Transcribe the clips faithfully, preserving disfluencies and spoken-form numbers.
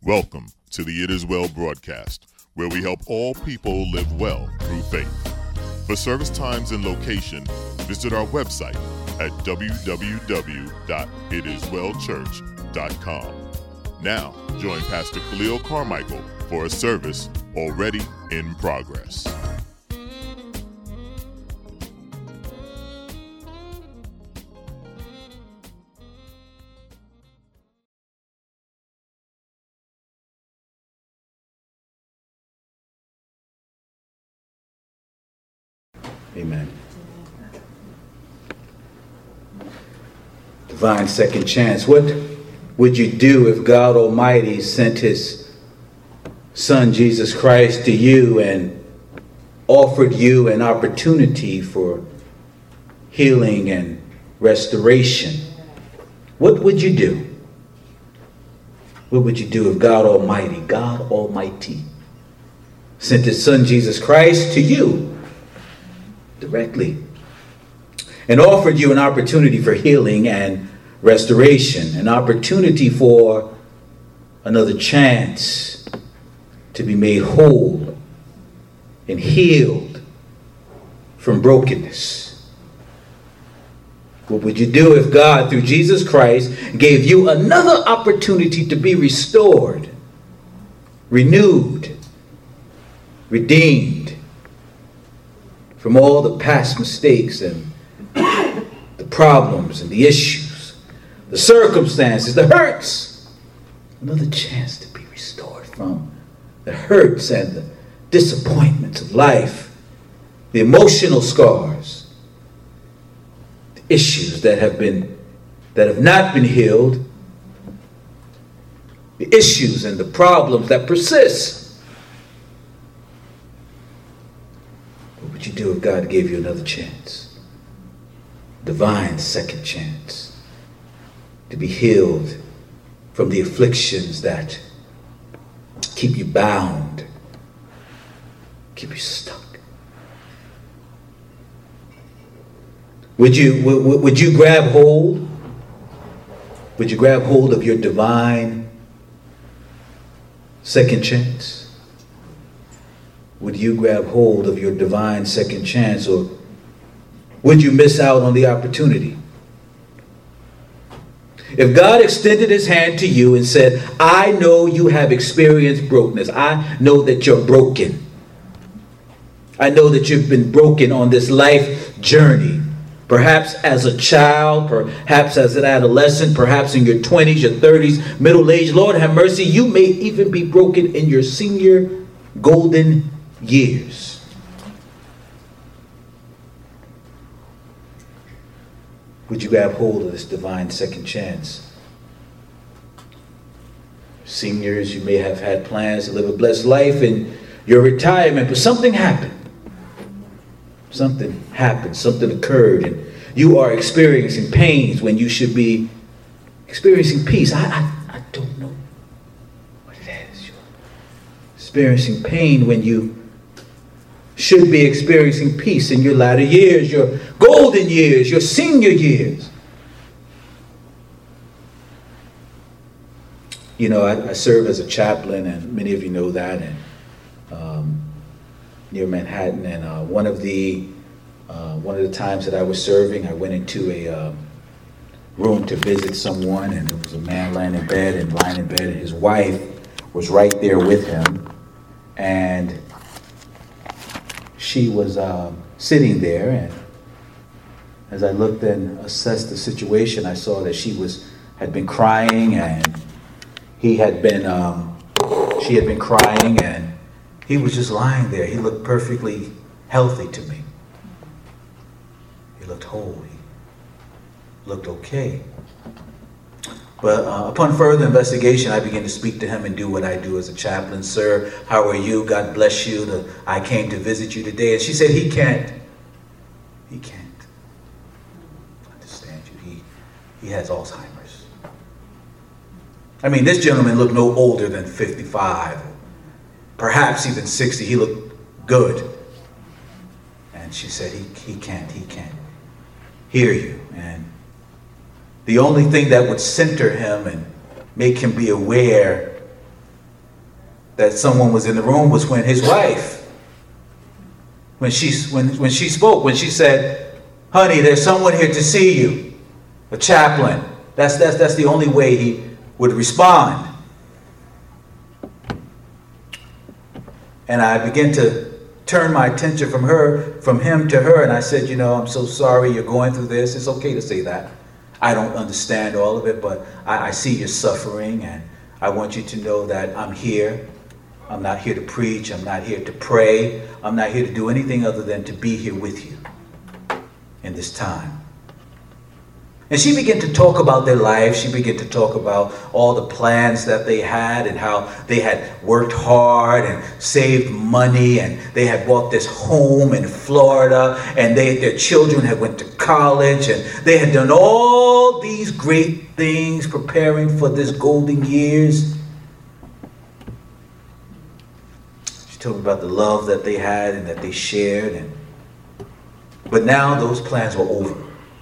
Welcome to the It Is Well broadcast, where we help all people live well through faith. For service times and location, visit our website at w w w dot it is well church dot com. Now, join Pastor Khalil Carmichael for a service already in progress. Amen. Divine second chance. What would you do if God Almighty sent his Son Jesus Christ to you and offered you an opportunity for healing and restoration? What would you do? What would you do if God Almighty, God Almighty, sent his Son Jesus Christ to you directly and offered you an opportunity for healing and restoration, an opportunity for another chance to be made whole and healed from brokenness? What would you do if God, through Jesus Christ, gave you another opportunity to be restored, renewed, redeemed from all the past mistakes and the problems and the issues, the circumstances, the hurts? Another chance to be restored from the hurts and the disappointments of life, the emotional scars, the issues that have been that have not been healed, the issues and the problems that persist. What would you do if God gave you another chance? Divine second chance to be healed from the afflictions that keep you bound, keep you stuck. Would you, would, would you grab hold? Would you grab hold of your divine second chance? Would you grab hold of your divine second chance, or would you miss out on the opportunity? If God extended his hand to you and said, I know you have experienced brokenness. I know that you're broken. I know that you've been broken on this life journey. Perhaps as a child, perhaps as an adolescent, perhaps in your twenties, your thirties, middle age. Lord have mercy, you may even be broken in your senior golden years. Would you grab hold of this divine second chance? Seniors, you may have had plans to live a blessed life in your retirement, but something happened. Something happened, something occurred, and you are experiencing pains when you should be experiencing peace. I, I, I don't know what it is. You're experiencing pain when you should be experiencing peace in your latter years, your golden years, your senior years. You know, I, I serve as a chaplain, and many of you know that, and um, near Manhattan. And uh, one of the uh, one of the times that I was serving, I went into a uh, room to visit someone, and there was a man lying in bed and lying in bed, and his wife was right there with him, and she was um, sitting there, and as I looked and assessed the situation, I saw that she was had been crying, and he had been, um, she had been crying, and he was just lying there. He looked perfectly healthy to me. He looked whole. He looked okay. But uh, upon further investigation, I began to speak to him and do what I do as a chaplain. Sir, how are you? God bless you. The, I came to visit you today. And she said, he can't. He can't understand you. He, he has Alzheimer's. I mean, this gentleman looked no older than fifty-five, perhaps even sixty. He looked good. And she said, he, he can't, he can't hear you. And the only thing that would center him and make him be aware that someone was in the room was when his wife, when she, when, when she spoke, when she said, honey, there's someone here to see you, a chaplain. That's, that's, that's the only way he would respond. And I began to turn my attention from her, from him to her, and I said, you know, I'm so sorry you're going through this. It's okay to say that. I don't understand all of it, but I, I see your suffering, and I want you to know that I'm here. I'm not here to preach. I'm not here to pray. I'm not here to do anything other than to be here with you in this time. And she began to talk about their life. She began to talk about all the plans that they had and how they had worked hard and saved money, and they had bought this home in Florida, and they, their children had went to college, and they had done all these great things preparing for this golden years. She told me about the love that they had and that they shared, and but now those plans were over.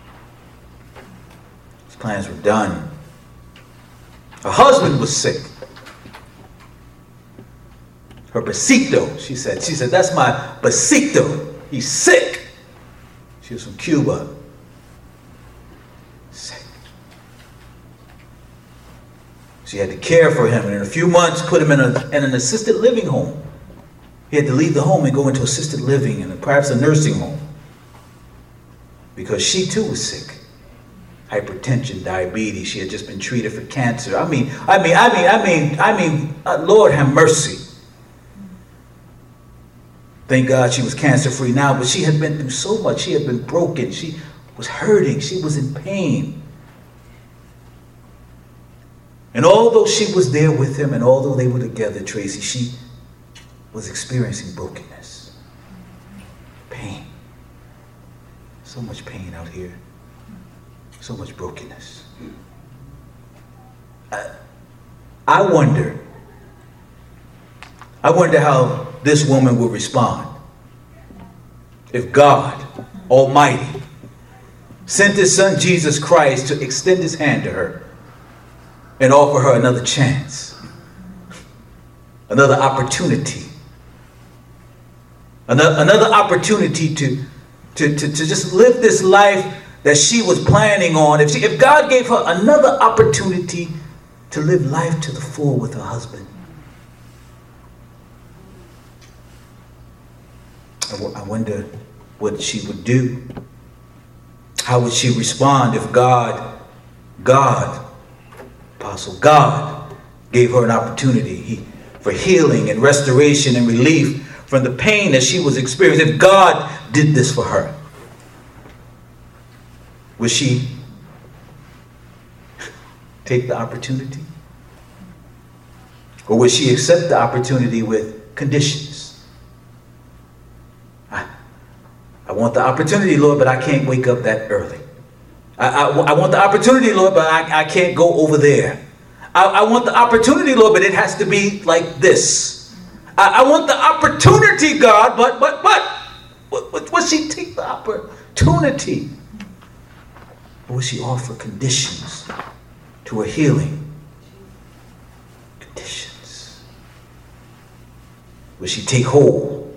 Plans were done. Her husband was sick. Her besito, she said. She said, that's my besito. He's sick. She was from Cuba. Sick. She had to care for him, and in a few months put him in, a, in an assisted living home. He had to leave the home and go into assisted living and perhaps a nursing home because she too was sick. Hypertension, diabetes. She had just been treated for cancer. I mean, I mean, I mean, I mean, I mean, uh, Lord have mercy. Thank God she was cancer-free now, but she had been through so much. She had been broken. She was hurting. She was in pain. And although she was there with him, and although they were together, Tracy, she was experiencing brokenness. Pain. So much pain out here. So much brokenness. I, I wonder, I wonder how this woman will respond if God Almighty sent his son Jesus Christ to extend his hand to her and offer her another chance, another opportunity, another, another opportunity to, to, to, to just live this life that she was planning on. If, she, if God gave her another opportunity to live life to the full with her husband. I, w- I wonder what she would do. How would she respond if God, God, Apostle God, gave her an opportunity he, for healing and restoration and relief from the pain that she was experiencing? If God did this for her, would she take the opportunity? Or would she accept the opportunity with conditions? I, I want the opportunity, Lord, but I can't wake up that early. I, I, I want the opportunity, Lord, but I, I can't go over there. I, I want the opportunity, Lord, but it has to be like this. I, I want the opportunity, God, but, but, but, would, would she take the opportunity? Or will she offer conditions to her healing? Conditions. Will she take hold?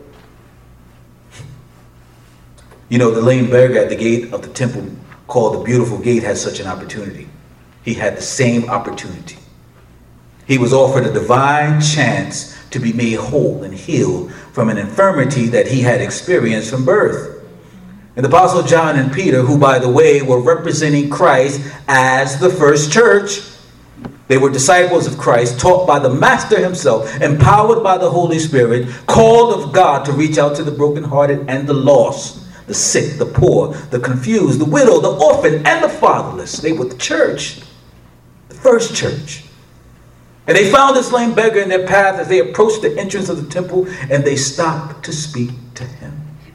You know, the lame beggar at the gate of the temple called the Beautiful Gate had such an opportunity. He had the same opportunity. He was offered a divine chance to be made whole and healed from an infirmity that he had experienced from birth. And the Apostle John and Peter, who, by the way, were representing Christ as the first church, they were disciples of Christ, taught by the Master himself, empowered by the Holy Spirit, called of God to reach out to the brokenhearted and the lost, the sick, the poor, the confused, the widow, the orphan, and the fatherless. They were the church, the first church. And they found this lame beggar in their path as they approached the entrance of the temple, and they stopped to speak to him.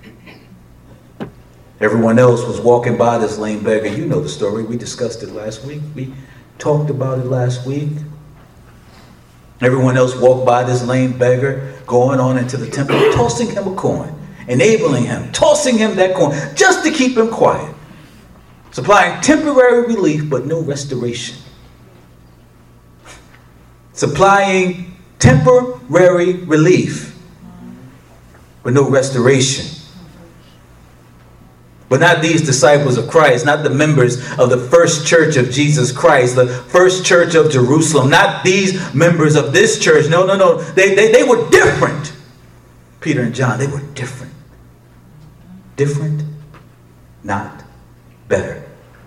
Everyone else was walking by this lame beggar. You know the story. We discussed it last week. We talked about it last week. Everyone else walked by this lame beggar, going on into the temple, tossing him a coin, enabling him, tossing him that coin, just to keep him quiet, supplying temporary relief, but no restoration. Supplying temporary relief, but no restoration. But not these disciples of Christ, not the members of the first church of Jesus Christ, the first church of Jerusalem, not these members of this church. No, no, no. They, they, they were different. Peter and John, they were different. Different, not better.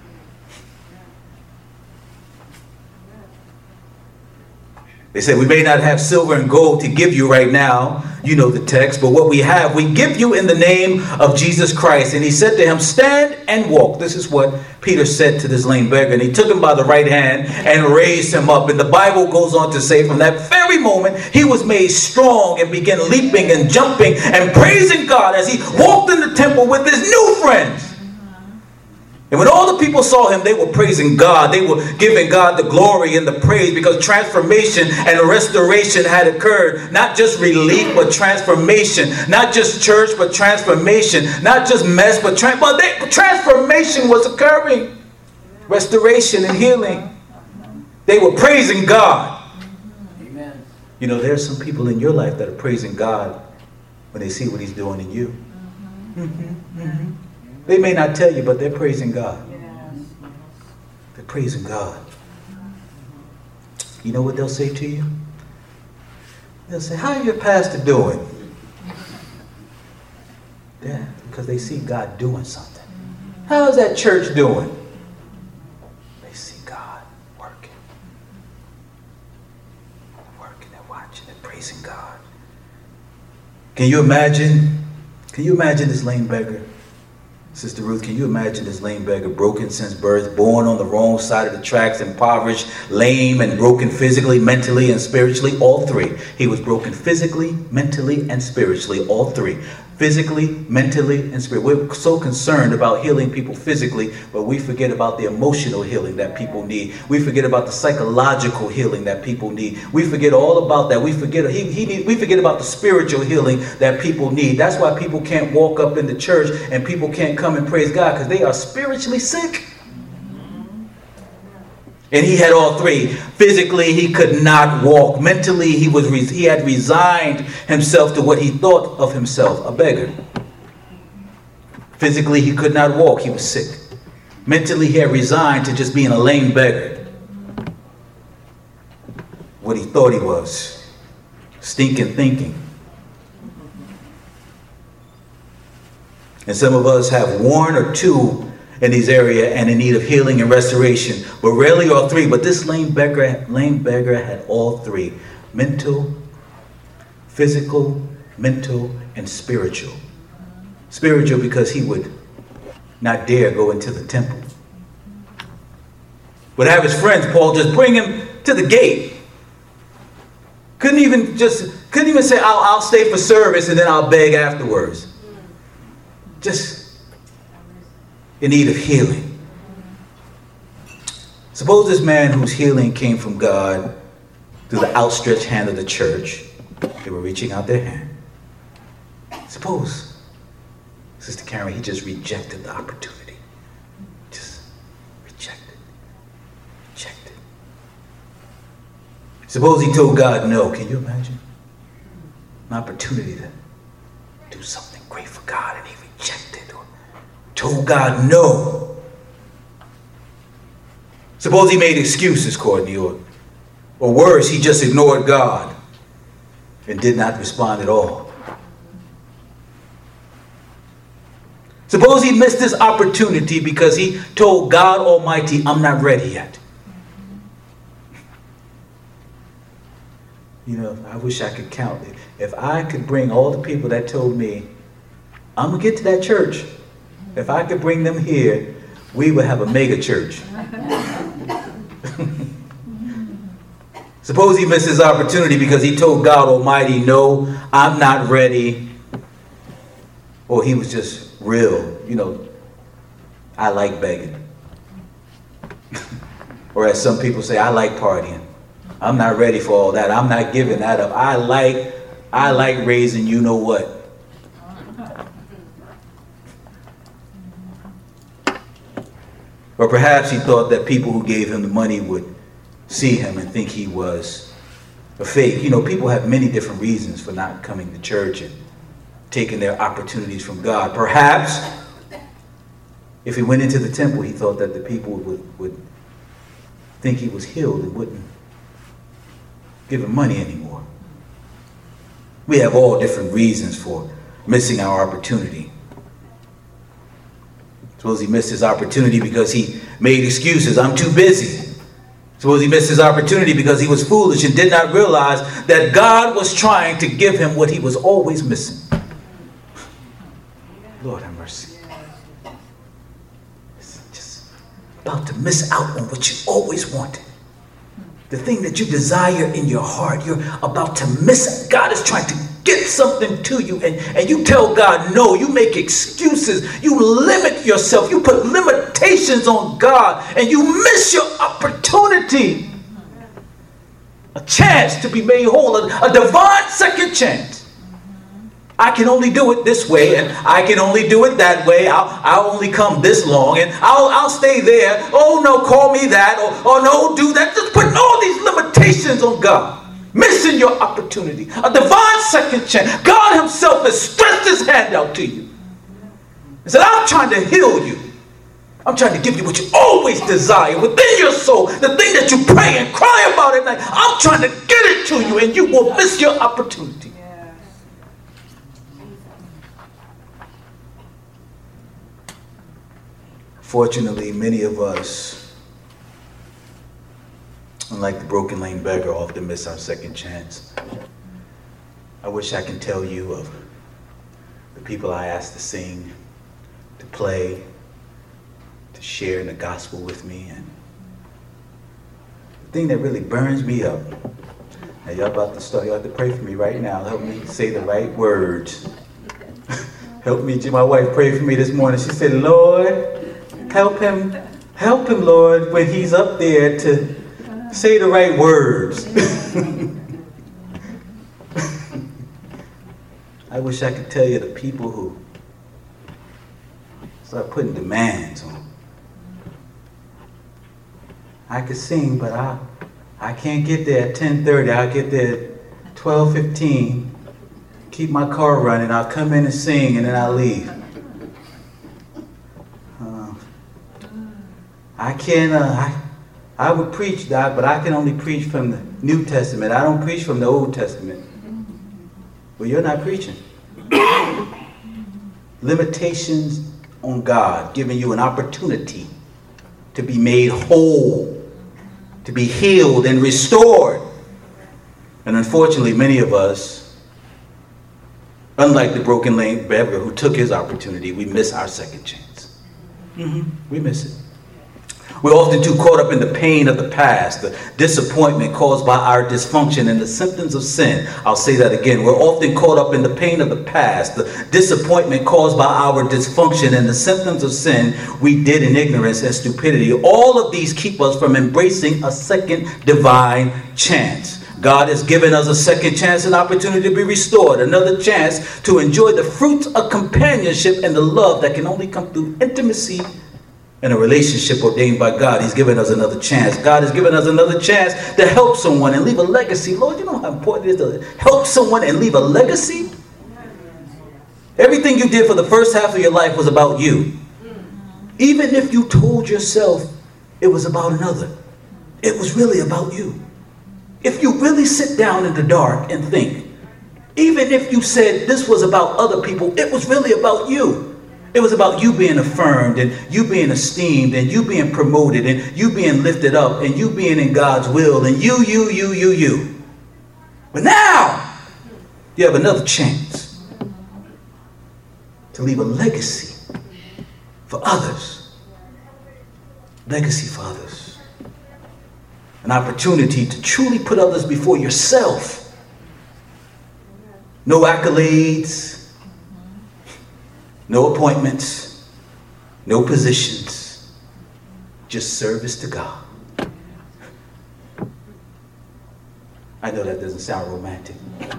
They said, we may not have silver and gold to give you right now. You know the text. But what we have, we give you in the name of Jesus Christ. And he said to him, stand and walk. This is what Peter said to this lame beggar. And he took him by the right hand and raised him up. And the Bible goes on to say, from that very moment, he was made strong and began leaping and jumping and praising God as he walked in the temple with his new friends. And when all the people saw him, they were praising God. They were giving God the glory and the praise, because transformation and restoration had occurred. Not just relief, but transformation. Not just church, but transformation. Not just mess, but, tra- but they, transformation was occurring. Restoration and healing. They were praising God. Amen. You know, there are some people in your life that are praising God when they see what he's doing in you. Mm-hmm, mm-hmm. They may not tell you, but they're praising God. They're praising God. You know what they'll say to you? They'll say, how is your pastor doing? Yeah, because they see God doing something. How is that church doing? They see God working. They're working, they're watching, they're praising God. Can you imagine? Can you imagine this lame beggar? Sister Ruth, can you imagine this lame beggar, broken since birth, born on the wrong side of the tracks, impoverished, lame and broken physically, mentally, and spiritually? All three. He was broken physically, mentally, and spiritually. All three. Physically, mentally, and spiritually. We're so concerned about healing people physically, but we forget about the emotional healing that people need. We forget about the psychological healing that people need. We forget all about that. We forget he, he need, we forget about the spiritual healing that people need. That's why people can't walk up in the church and people can't come and praise God, because they are spiritually sick. And he had all three. Physically, he could not walk. Mentally, he was re- he had resigned himself to what he thought of himself, a beggar. Physically, he could not walk. He was sick. Mentally, he had resigned to just being a lame beggar. What he thought he was. Stinking thinking. And some of us have one or two in these areas and in need of healing and restoration, but rarely all three. But this lame beggar, lame beggar had all three: mental, physical, mental, and spiritual. Spiritual because he would not dare go into the temple. Would have his friends, Paul, just bring him to the gate. Couldn't even just couldn't even say, I'll, I'll stay for service and then I'll beg afterwards. Just in need of healing. Suppose this man whose healing came from God through the outstretched hand of the church. They were reaching out their hand. Suppose, Sister Karen, he just rejected the opportunity. Just rejected. Rejected. Suppose he told God no. Can you imagine? An opportunity to do something great for God and he rejected or told God no. Suppose he made excuses, Courtney, or, or worse, he just ignored God and did not respond at all. Suppose he missed this opportunity because he told God Almighty, I'm not ready yet. You know, I wish I could count it. If I could bring all the people that told me, I'm going to get to that church. If I could bring them here, we would have a mega church. Suppose he missed his opportunity because he told God Almighty, no, I'm not ready. Or he was just real, you know, I like begging. Or as some people say, I like partying. I'm not ready for all that. I'm not giving that up. I like, I like raising you know what. Or perhaps he thought that people who gave him the money would see him and think he was of faith. You know, people have many different reasons for not coming to church and taking their opportunities from God. Perhaps if he went into the temple, he thought that the people would, would think he was healed and wouldn't give him money anymore. We have all different reasons for missing our opportunity. Suppose he missed his opportunity because he made excuses. I'm too busy. Suppose he missed his opportunity because he was foolish and did not realize that God was trying to give him what he was always missing. Lord have mercy. Just about to miss out on what you always wanted. The thing that you desire in your heart, you're about to miss it. God is trying to get something to you, and, and you tell God no. You make excuses. You limit yourself. You put limitations on God, and you miss your opportunity. A chance to be made whole, a, a divine second chance. I can only do it this way, and I can only do it that way. I'll, I'll only come this long, and I'll, I'll stay there. Oh, no, call me that, or, or no, do that. Just putting all these limitations on God. Missing your opportunity. A divine second chance. God himself has stretched his hand out to you. He said, I'm trying to heal you. I'm trying to give you what you always desire within your soul. The thing that you pray and cry about at night. I'm trying to get it to you, and you will miss your opportunity. Fortunately, many of us, unlike the broken lane beggar, often miss our second chance. I wish I could tell you of the people I asked to sing, to play, to share in the gospel with me. And the thing that really burns me up, now y'all about to start, y'all have to pray for me right now. Help me say the right words. Help me, my wife prayed for me this morning. She said, Lord, help him, help him, Lord, when he's up there to say the right words. I wish I could tell you the people who start putting demands on him. I could sing, but I, I can't get there at ten thirty. I'll get there at twelve fifteen. Keep my car running. I'll come in and sing, and then I'll leave. I can't, uh, I, I would preach, Doc, but I can only preach from the New Testament. I don't preach from the Old Testament. Well, you're not preaching. Limitations on God, giving you an opportunity to be made whole, to be healed and restored. And unfortunately, many of us, unlike the broken lane beggar who took his opportunity, we miss our second chance. Mm-hmm. We miss it. We're often too caught up in the pain of the past, the disappointment caused by our dysfunction, and the symptoms of sin. I'll say that again. We're often caught up in the pain of the past, the disappointment caused by our dysfunction, and the symptoms of sin we did in ignorance and stupidity. All of these keep us from embracing a second divine chance. God has given us a second chance, an opportunity to be restored, another chance to enjoy the fruits of companionship and the love that can only come through intimacy and a relationship ordained by God. He's given us another chance. God has given us another chance to help someone and leave a legacy. Lord, you know how important it is to help someone and leave a legacy? Everything you did for the first half of your life was about you. Even if you told yourself it was about another, it was really about you. If you really sit down in the dark and think, even if you said this was about other people, it was really about you. It was about you being affirmed and you being esteemed and you being promoted and you being lifted up and you being in God's will and you, you, you, you, you. But now you have another chance to leave a legacy for others. Legacy for others. An opportunity to truly put others before yourself. No accolades. No appointments, no positions, just service to God. I know that doesn't sound romantic.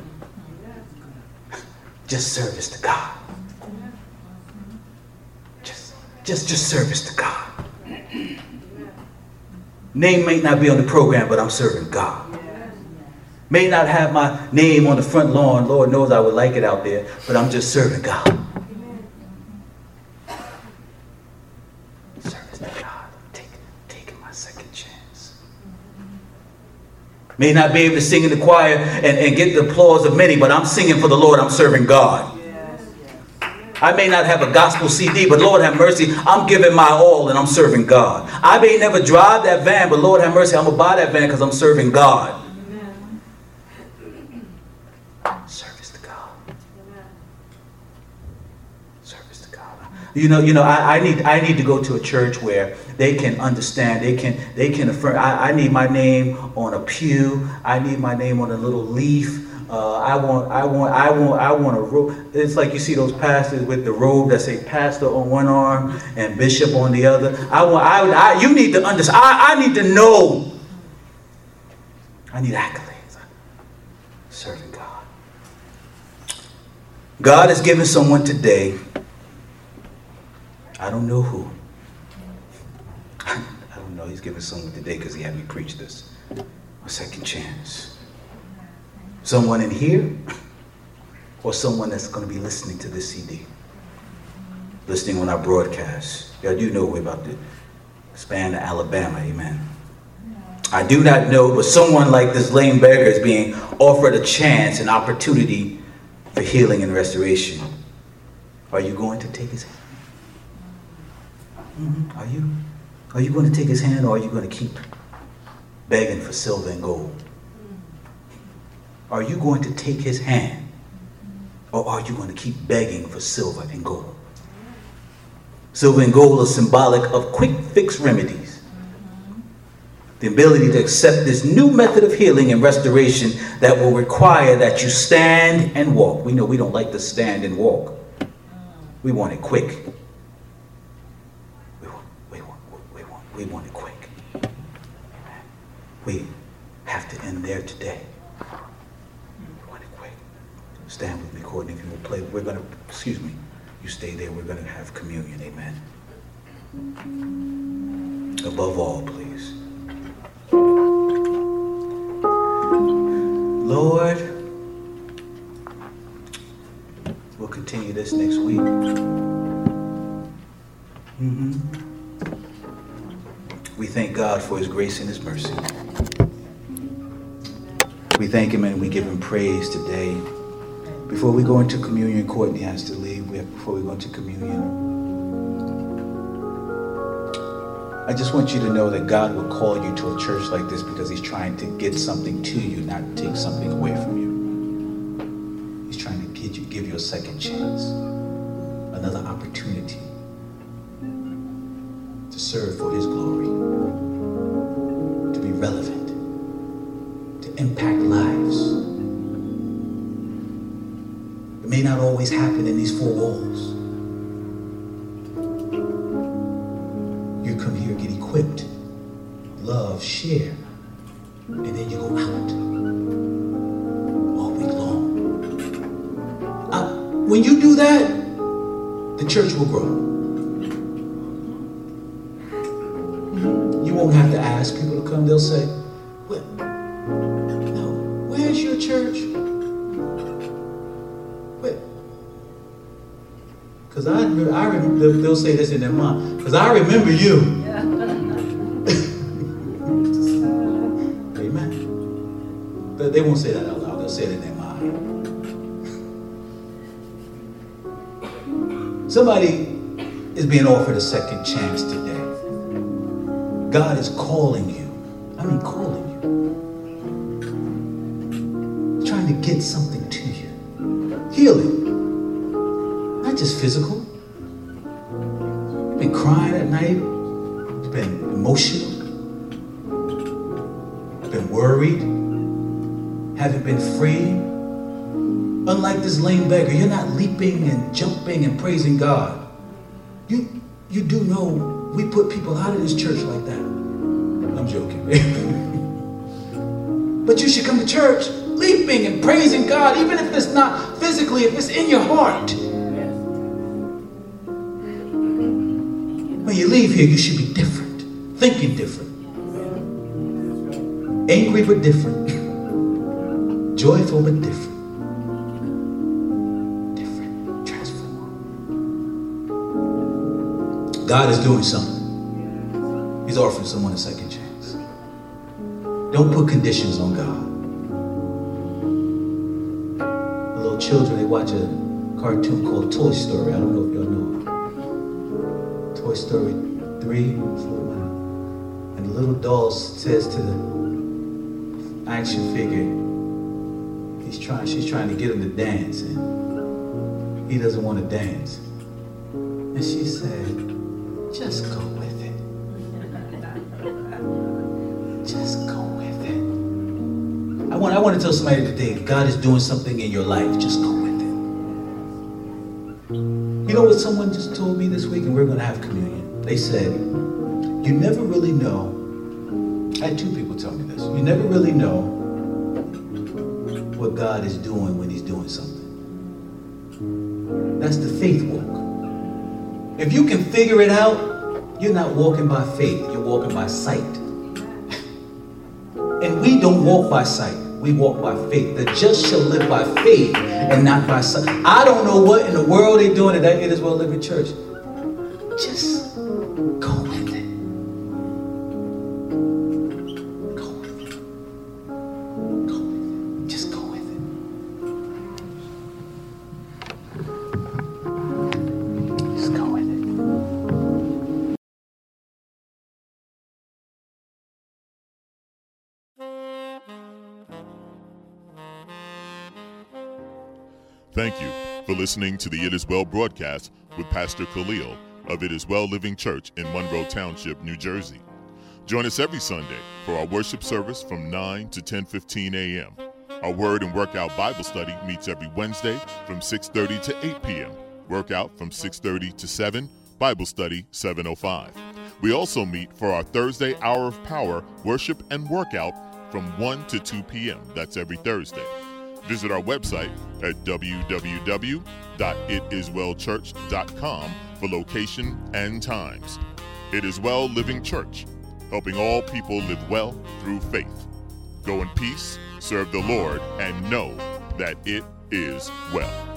Just service to God. Just, just, just service to God. Name may not be on the program, but I'm serving God. May not have my name on the front lawn. Lord knows I would like it out there, but I'm just serving God. Service to God. Take, taking my second chance. May not be able to sing in the choir and, and get the applause of many, but I'm singing for the Lord. I'm serving God. I may not have a gospel C D, but Lord have mercy, I'm giving my all and I'm serving God. I may never drive that van, but Lord have mercy, I'm going to buy that van because I'm serving God. Amen. Service to God. Amen. Service to God. You know, you know, I, I need I need to go to a church where they can understand, they can they can affirm. I, I need my name on a pew. I need my name on a little leaf. Uh, I want, I want, I want, I want a robe. It's like you see those pastors with the robe that say pastor on one arm and bishop on the other. I want, I, I you need to understand. I, I need to know. I need accolades. Serving God. God has given someone today. I don't know who. I don't know. He's giving someone today because he had me preach this. A second chance. Someone in here or someone that's going to be listening to this C D. Listening on our broadcast. Y'all do know we're about to expand to Alabama. Amen. I do not know, but someone like this lame beggar is being offered a chance, an opportunity for healing and restoration. Are you going to take his hand? Mm-hmm. Are you? Are you going to take his hand, or are you going to keep begging for silver and gold? Are you going to take his hand, or are you going to keep begging for silver and gold? Silver and gold are symbolic of quick fix remedies. The ability to accept this new method of healing and restoration that will require that you stand and walk. We know we don't like to stand and walk. We want it quick. We want, we want, we want, we want it quick. We have to end there today. Stand with me, Courtney, if you will play. We're going to, excuse me, you stay there. We're going to have communion, amen. Above all, please. Lord, we'll continue this next week. Mm-hmm. We thank God for his grace and his mercy. We thank him and we give him praise today. Before we go into communion, Courtney has to leave. We have, before we go into communion, I just want you to know that God will call you to a church like this because he's trying to get something to you, not take something away from you. He's trying to get you, give you a second chance, another opportunity to serve for his glory, to be relevant, to impact lives. It may not always happen in these four walls. You come here, get equipped, love, share, and then you go out all week long. Uh, when you do that, the church will grow. You won't have to ask people to come. They'll say, well, no, where's your church? Because I, I remember, they'll say this in their mind, because I remember you. Yeah. Amen. But they won't say that out loud. They'll say it in their mind. Somebody is being offered a second chance today. God is calling you. I mean, calling you. Trying to get something to you. Healing. Not just physical. You've been crying at night. You've been emotional. You've been worried. Haven't been free. Unlike this lame beggar, you're not leaping and jumping and praising God. You, you do know we put people out of this church like that. I'm joking. But you should come to church leaping and praising God, even if it's not physically, if it's in your heart. When you leave here, you should be different, thinking different, angry but different, Joyful but different. Different. Transformed. God is doing something. He's offering someone a second chance. Don't put conditions on God. The little children, they watch a cartoon called Toy Story. I don't know if y'all know it. Toy Story three, four, and the little doll says to the action figure, he's trying, she's trying to get him to dance, and he doesn't want to dance. And she said, just go with it. Just go with it. I want, I want to tell somebody today, if God is doing something in your life, just go with it. You know what someone just told me this week, and we're going to have communion. They said, you never really know. I had two people tell me this. You never really know what God is doing when he's doing something. That's the faith walk. If you can figure it out, you're not walking by faith, you're walking by sight. And we don't walk by sight, we walk by faith. The just shall live by faith and not by sight. I don't know what in the world they're doing at that It Is Well Living Church. Just go with it. Go with it. Go with it. Just go with it. Just go with it. Thank you for listening to the It Is Well broadcast with Pastor Khalil of It Is Well Living Church in Monroe Township, New Jersey. Join us every Sunday for our worship service from nine to ten fifteen a.m. Our Word and Workout Bible study meets every Wednesday from six thirty to eight p.m. Workout from six thirty to seven, Bible study seven oh five. We also meet for our Thursday Hour of Power worship and workout from one to two p.m. That's every Thursday. Visit our website at w w w dot it is well church dot com for location and times. It Is Well Living Church, helping all people live well through faith. Go in peace, serve the Lord, and know that it is well.